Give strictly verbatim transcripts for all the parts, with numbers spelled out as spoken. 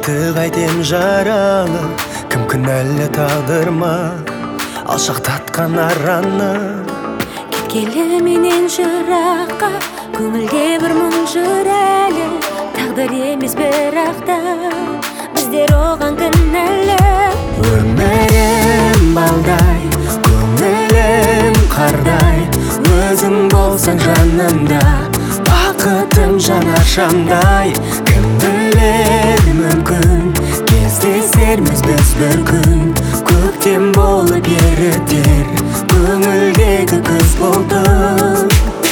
Жүректі қайтем жаралы, кім кінәлі тағдыр ма, алшақтатқан араны. Кеткелі менен жыраққа, көңілде бір мұң жүрәлі. Тағдыр емес бірақта, біздер оған кінәлі. Өмірім балдай, көңілім қардай, өзің болсаң жанымда, бақытым жанашамдай. Кім білер, мүмкін кездесерміз біз бір күн, көктем болып ерітер көңілдегі күз бұлты.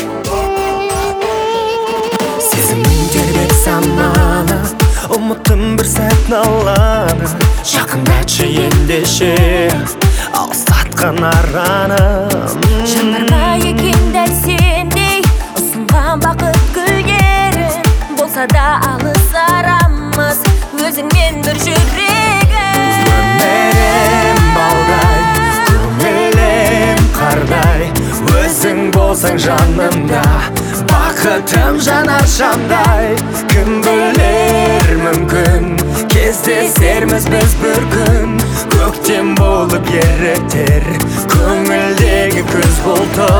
Сезімнің тербек самалы, ұмыттым бір сәт наланы. Жақындатшы ендеше алыстатқан араным. Жаңарма екен дәл сендей ұсынған бақыт гүлдерін, болса да алыс арамыз өзіңмен бір жүрегім. Өмірім балдай, көңілім қардай, өзің болсаң жанымда, бақытым жанар шамдай. Кім білер, мүмкін кездесерміз біз бір күн, көктем болып ерітер көңілдегі күз бұлты.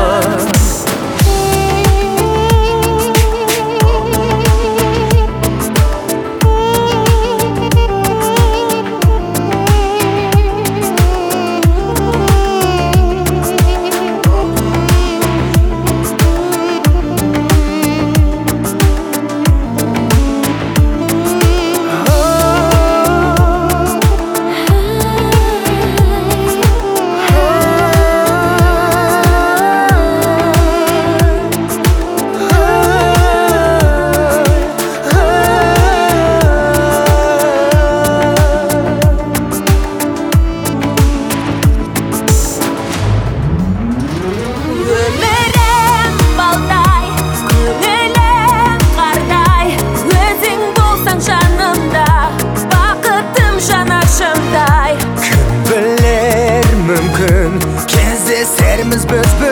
Мүмкін кездесерміз біз бір